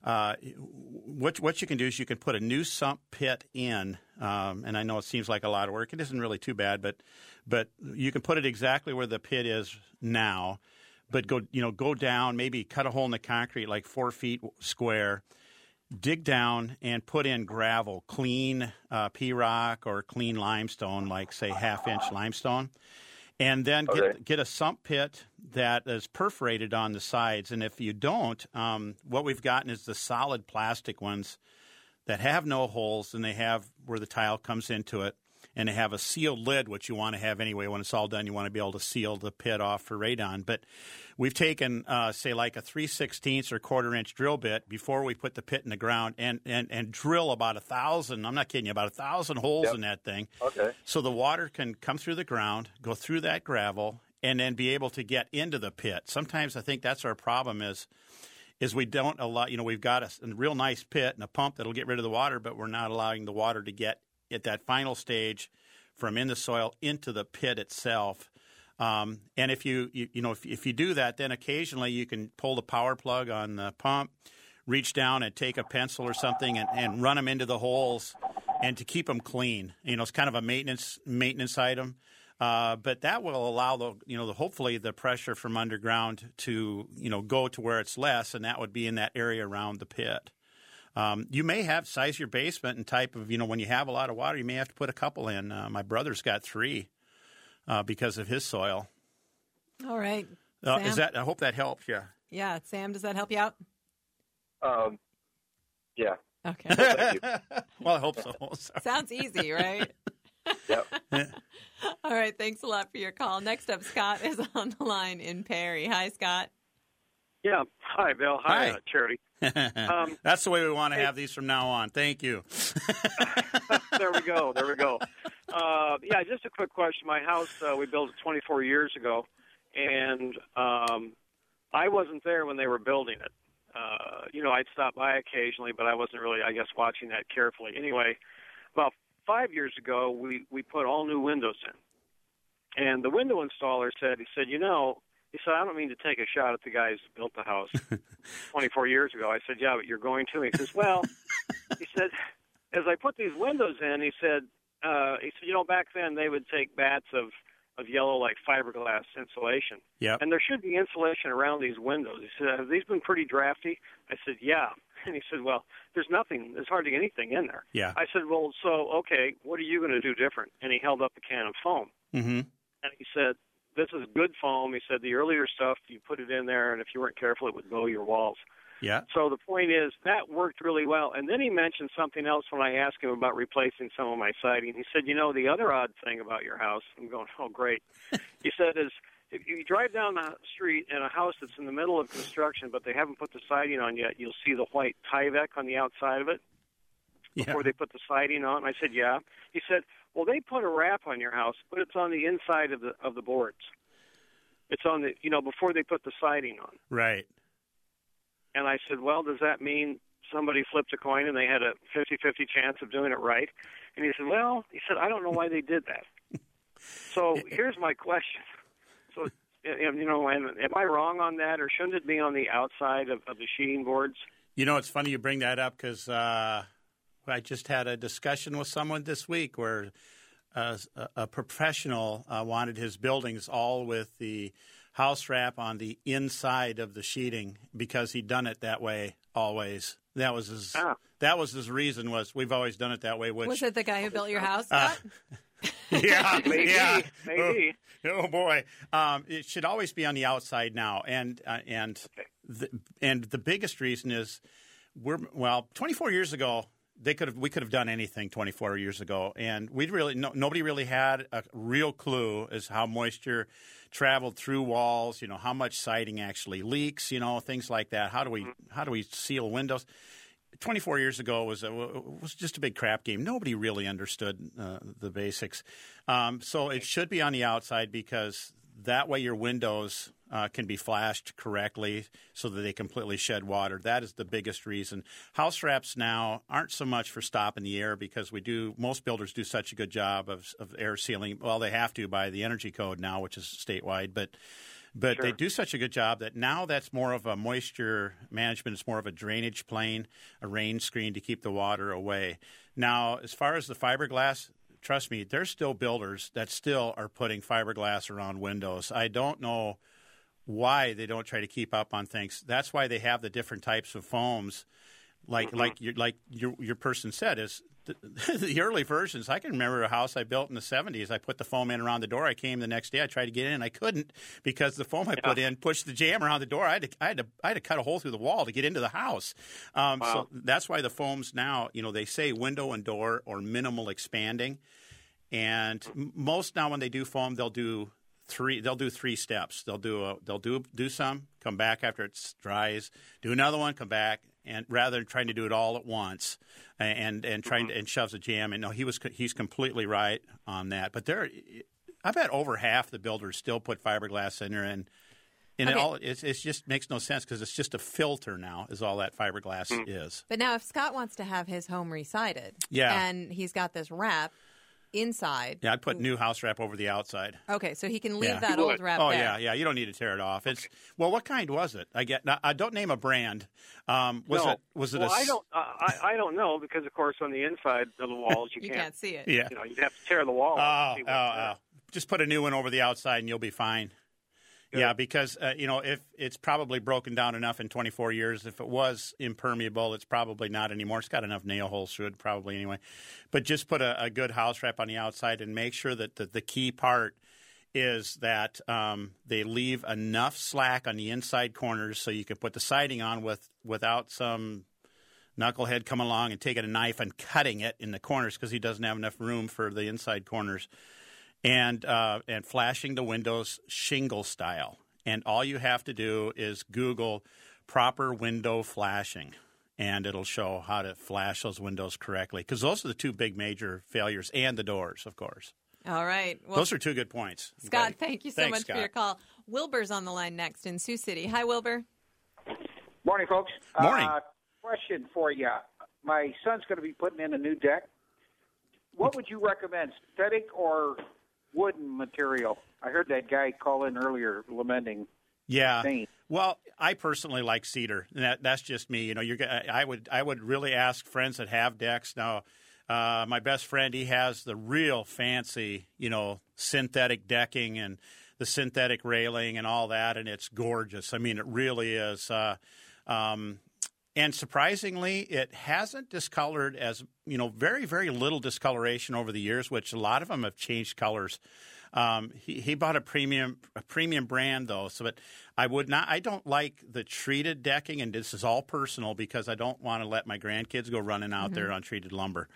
what you can do is you can put a new sump pit in, and I know it seems like a lot of work. It isn't really too bad, but you can put it exactly where the pit is now, but go down, maybe cut a hole in the concrete like 4 feet square, dig down and put in gravel, clean P-rock or clean limestone, like say 1/2-inch limestone. And then get a sump pit that is perforated on the sides. And if you don't, what we've gotten is the solid plastic ones that have no holes, and they have where the tile comes into it. And they have a sealed lid, which you want to have anyway. When it's all done, you want to be able to seal the pit off for radon. But we've taken, say, like a 3/16 or 1/4-inch drill bit before we put the pit in the ground and drill about 1,000, I'm not kidding you, about 1,000 holes in that thing. Okay. So the water can come through the ground, go through that gravel, and then be able to get into the pit. Sometimes I think that's our problem is we don't allow, we've got a real nice pit and a pump that'll get rid of the water, but we're not allowing the water to get at that final stage from in the soil into the pit itself. And if if you do that, then occasionally you can pull the power plug on the pump, reach down and take a pencil or something and run them into the holes, and to keep them clean. It's kind of a maintenance item. But that will allow hopefully the pressure from underground to go to where it's less, and that would be in that area around the pit. You may have size your basement and type of, when you have a lot of water, you may have to put a couple in. My brother's got 3 because of his soil. All right. I hope that helps you. Yeah. Sam, does that help you out? Yeah. Okay. Thank you. Well, I hope so. Sounds easy, right? Yep. All right. Thanks a lot for your call. Next up, Scott is on the line in Perry. Hi, Scott. Yeah. Hi, Bill. Hi. Charity. That's the way we want to have these from now on. Thank you. There we go. Yeah, just a quick question. My house, we built it 24 years ago, and I wasn't there when they were building it. I'd stop by occasionally, but I wasn't really, watching that carefully. Anyway, about 5 years ago, we put all new windows in. And the window installer said, he said, I don't mean to take a shot at the guys who built the house 24 years ago. I said, yeah, but you're going to. He says, well, he said, as I put these windows in, he said, back then they would take bats of yellow, like fiberglass insulation. Yeah. And there should be insulation around these windows. He said, have these been pretty drafty? I said, yeah. And he said, well, there's hardly anything in there. Yeah. I said, well, so, okay, what are you going to do different? And he held up a can of foam. Mm-hmm. And he said, this is good foam. He said the earlier stuff, you put it in there, and if you weren't careful, it would blow your walls. Yeah. So the point is, that worked really well. And then he mentioned something else when I asked him about replacing some of my siding. He said, the other odd thing about your house, I'm going, oh, great. He said, is if you drive down the street in a house that's in the middle of construction, but they haven't put the siding on yet, you'll see the white Tyvek on the outside of it before they put the siding on. I said, yeah. He said, well, they put a wrap on your house, but it's on the inside of the boards. It's on the, before they put the siding on. Right. And I said, well, does that mean somebody flipped a coin and they had a 50-50 chance of doing it right? And he said, I don't know why they did that. So here's my question. So, am I wrong on that, or shouldn't it be on the outside of the sheeting boards? It's funny you bring that up because I just had a discussion with someone this week where a professional wanted his buildings all with the house wrap on the inside of the sheeting because he'd done it that way always. That was his reason was we've always done it that way. Which, was it the guy who built your house? Yeah, maybe. Oh boy, it should always be on the outside now, and the biggest reason is 24 years ago. We could have done anything 24 years ago, and nobody really had a real clue as how moisture traveled through walls. How much siding actually leaks. Things like that. How do we seal windows? 24 years ago was just a big crap game. Nobody really understood the basics. So it should be on the outside because that way your windows can be flashed correctly so that they completely shed water. That is the biggest reason. House wraps now aren't so much for stopping the air because most builders do such a good job of air sealing. Well, they have to by the energy code now, which is statewide, but sure. They do such a good job that now that's more of a moisture management. It's more of a drainage plane, a rain screen to keep the water away. Now, as far as the fiberglass, trust me, there's still builders that still are putting fiberglass around windows. I don't know why they don't try to keep up on things. That's why they have the different types of foams. Like your person said, is the early versions. I can remember a house I built in the 70s. I put the foam in around the door. I came the next day. I tried to get in, and I couldn't because the foam I put in pushed the jamb around the door. I had to cut a hole through the wall to get into the house. Wow. So that's why the foams now, they say window and door or minimal expanding. And most now when they do foam, they'll do three steps. They'll do some, come back after it dries, do another one, come back, and rather than trying to do it all at once and trying to, and shoves a jam in. No, he's completely right on that. But I bet over half the builders still put fiberglass in there, and it just makes no sense because it's just a filter now is all that fiberglass is. But now if Scott wants to have his home resided, and he's got this wrap inside. Yeah, I'd put new house wrap over the outside. Okay, so he can leave that old wrap there. Yeah. You don't need to tear it off. It's well, what kind was it? I don't name a brand. I don't know because of course on the inside of the walls you can't see it. Yeah, you'd have to tear the wall off. Just put a new one over the outside and you'll be fine. Good. Yeah, because if it's probably broken down enough in 24 years. If it was impermeable, it's probably not anymore. It's got enough nail holes through it, probably anyway. But just put a good house wrap on the outside and make sure that the key part is that they leave enough slack on the inside corners so you can put the siding on without some knucklehead coming along and taking a knife and cutting it in the corners because he doesn't have enough room for the inside corners. And flashing the windows shingle style. And all you have to do is Google proper window flashing, and it'll show how to flash those windows correctly. Because those are the two big major failures, and the doors, of course. All right. Well, those are two good points. Scott, thank you so much for your call. Wilbur's on the line next in Sioux City. Hi, Wilbur. Morning, folks. Morning. Question for you. My son's going to be putting in a new deck. What would you recommend, synthetic or wooden material? I heard that guy call in earlier lamenting. Yeah. Pain. Well, I personally like cedar. That's just me. I would really ask friends that have decks. Now, my best friend, he has the real fancy, synthetic decking and the synthetic railing and all that, and it's gorgeous. I mean, it really is. And surprisingly, it hasn't discolored as, very, very little discoloration over the years, which a lot of them have changed colors. He bought a premium brand, though, so I don't like the treated decking, and this is all personal because I don't want to let my grandkids go running out there on treated lumber.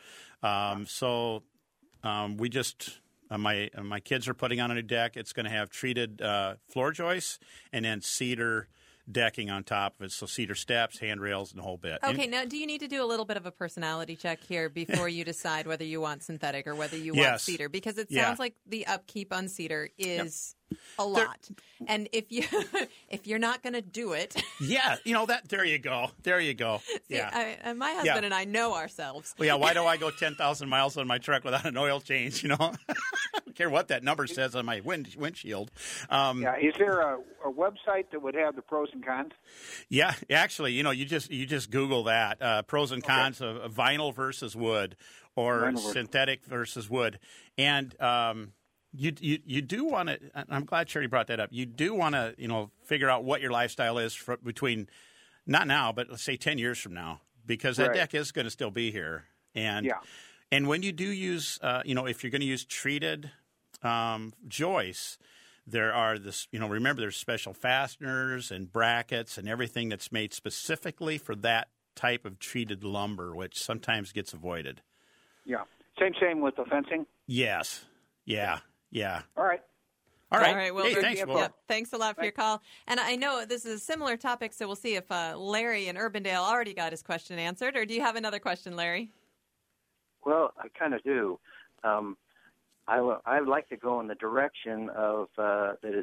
We just... my kids are putting on a new deck. It's going to have treated floor joists and then cedar decking on top of it, so cedar steps, handrails, and the whole bit. Okay, now do you need to do a little bit of a personality check here before you decide whether you want synthetic or whether you want cedar? Because it sounds like the upkeep on cedar is a lot. And if you're not going to do it... there you go. There you go. See, my husband and I know ourselves. Well, why do I go 10,000 miles on my truck without an oil change, I don't care what that number says on my windshield. Is there a website that would have the pros and cons? Yeah, actually, you just Google that, pros and cons of vinyl versus wood or synthetic versus wood. And you do want to, I'm glad Sherry brought that up, you do want to, figure out what your lifestyle is between, not now, but let's say 10 years from now, because that deck is going to still be here. And when you do use, if you're going to use treated joists, there are remember there's special fasteners and brackets and everything that's made specifically for that type of treated lumber, which sometimes gets avoided. Yeah. Same with the fencing? Yes. Yeah. All right. All right. All right. Well, hey, thanks, yep, thanks a lot for your call. And I know this is a similar topic, so we'll see if Larry in Urbandale already got his question answered. Or do you have another question, Larry? Well, I kind of do. I'd like to go in the direction of the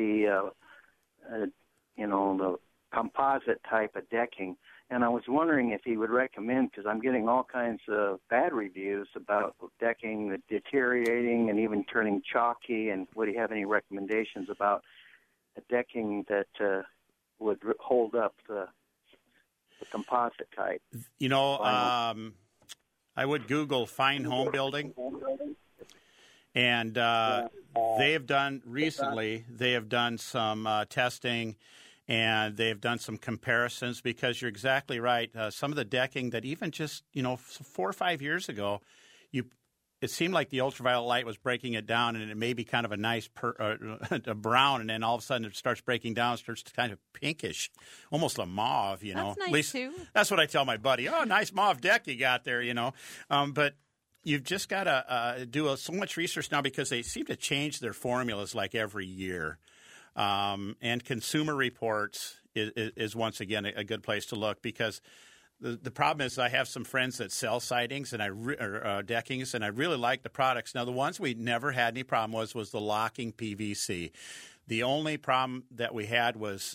composite type of decking. And I was wondering if he would recommend, because I'm getting all kinds of bad reviews about decking deteriorating and even turning chalky, and would he have any recommendations about a decking that would hold up the composite type? You know, I would Google Fine Home Building, and they have done some testing, and they've done some comparisons, because you're exactly right. Some of the decking that even just 4 or 5 years ago, it seemed like the ultraviolet light was breaking it down, and it may be kind of a nice a brown, and then all of a sudden it starts breaking down, starts to kind of pinkish, almost a mauve. That's nice, at least too. That's what I tell my buddy. Oh, nice mauve deck you got there, But you've just got to do so much research now, because they seem to change their formulas like every year. And Consumer Reports is once again a good place to look, because the problem is I have some friends that sell sidings and deckings, and I really like the products. Now, the ones we never had any problem was the locking PVC. The only problem that we had was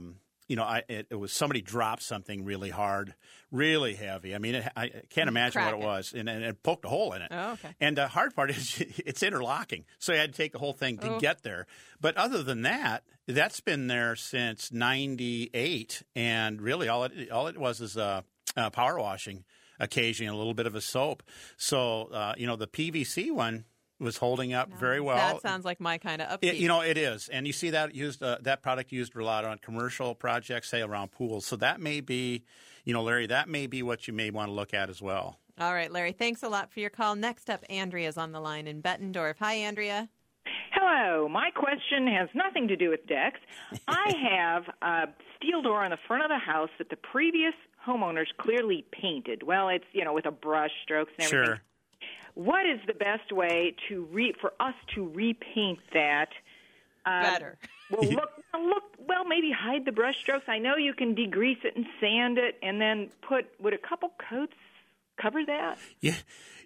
it was somebody dropped something really hard, really heavy. I mean, I can't imagine what it was, and it poked a hole in it. Oh, okay. And the hard part is it's interlocking, so you had to take the whole thing to get there. But other than that, that's been there since '98, and really all it was is power washing, occasionally a little bit of a soap. So the PVC one was holding up very well. That sounds like my kind of upkeep. It is. And you see that used that product used a lot on commercial projects, say around pools. So that may be, Larry, that may be what you may want to look at as well. All right, Larry, thanks a lot for your call. Next up, Andrea's on the line in Bettendorf. Hi, Andrea. Hello. My question has nothing to do with decks. I have a steel door on the front of the house that the previous homeowners clearly painted. Well, it's, with a brush strokes and everything. Sure. What is the best way for us to repaint that? Better. Well, maybe hide the brush strokes. I know you can degrease it and sand it, and then would a couple coats cover that? Yeah.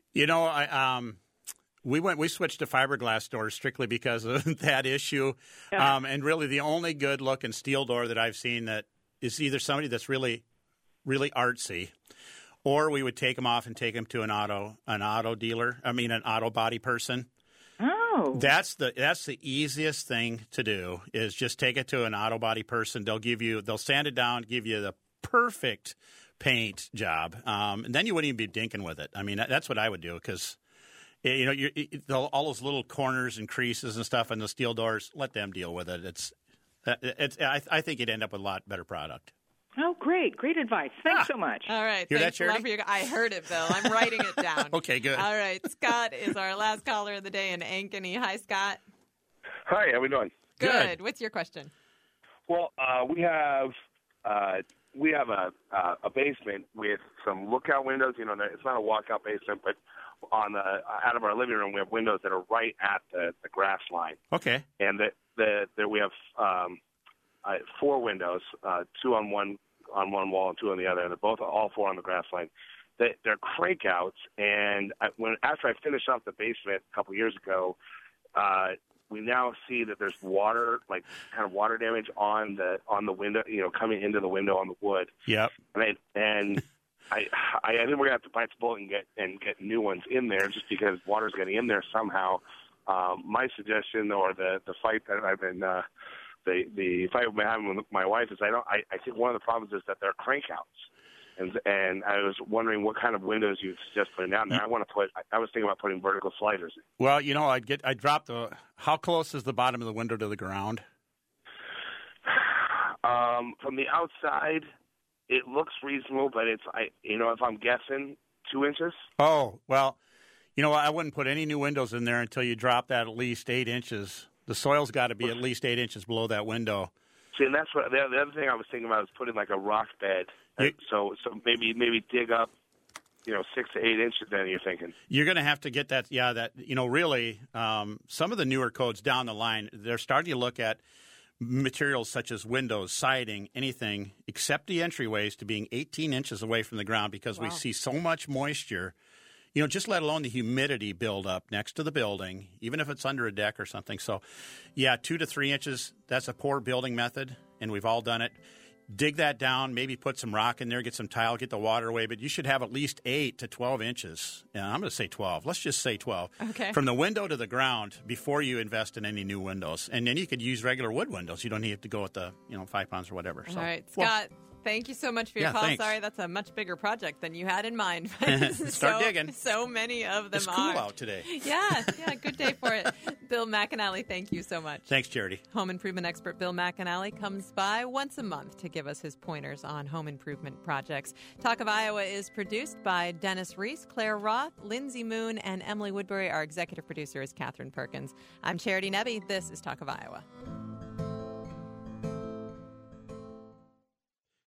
We switched to fiberglass doors strictly because of that issue. Yeah. And really the only good looking steel door that I've seen that is either somebody that's really, really artsy, or we would take them off and take them to an auto dealer. I mean, an auto body person. Oh, that's the easiest thing to do, is just take it to an auto body person. They'll sand it down, give you the perfect paint job, and then you wouldn't even be dinking with it. I mean, that's what I would do, because all those little corners and creases and stuff in the steel doors, let them deal with it. I think you'd end up with a lot better product. Oh, great advice. Thanks so much. All right. Hear Thanks that, Charity? a lot for your. I heard it, Bill. I'm writing it down. Okay, good. All right. Scott is our last caller of the day in Ankeny. Hi, Scott. Hi, how we doing? Good. What's your question? Well, we have a basement with some lookout windows. It's not a walkout basement, but out of our living room, we have windows that are right at the grass line. Okay. And we have 4 windows, 2 on one wall and 2 on the other. And they're all 4 on the grass line. They're crank outs. And after I finished off the basement a couple years ago, we now see that there's water, like kind of water damage on the window, coming into the window on the wood. Yep. And I think we're gonna have to bite the bullet and get new ones in there, just because water's getting in there somehow. My suggestion, or the fight that I've been the fight I've been having with my wife, is I think one of the problems is that they're crank outs. And I was wondering what kind of windows you suggest putting down there. I was thinking about putting vertical sliders in. Well, I'd drop how close is the bottom of the window to the ground? From the outside, it looks reasonable, but if I'm guessing, 2 inches. Oh, well, I wouldn't put any new windows in there until you drop that at least 8 inches. The soil's got to be at least 8 inches below that window. See, and that's what the other thing I was thinking about is putting like a rock bed. So maybe dig up, 6 to 8 inches. Then you're thinking you're going to have to get that. Yeah, that really some of the newer codes down the line, they're starting to look at materials such as windows, siding, anything except the entryways to being 18 inches away from the ground because we see so much moisture. Just let alone the humidity build up next to the building, even if it's under a deck or something. So, 2 to 3 inches, that's a poor building method, and we've all done it. Dig that down, maybe put some rock in there, get some tile, get the water away, but you should have at least 8 to 12 inches. And I'm going to say 12. Let's just say 12. Okay. From the window to the ground before you invest in any new windows. And then you could use regular wood windows. You don't need to go with the 5 pounds or whatever. So, all right, Scott. Thank you so much for your call. Thanks. Sorry, that's a much bigger project than you had in mind. Start digging. So many of them It's cool out today. Yeah, good day for it. Bill McAnally, thank you so much. Thanks, Charity. Home improvement expert Bill McAnally comes by once a month to give us his pointers on home improvement projects. Talk of Iowa is produced by Dennis Reese, Claire Roth, Lindsay Moon, and Emily Woodbury. Our executive producer is Catherine Perkins. I'm Charity Nebbe. This is Talk of Iowa.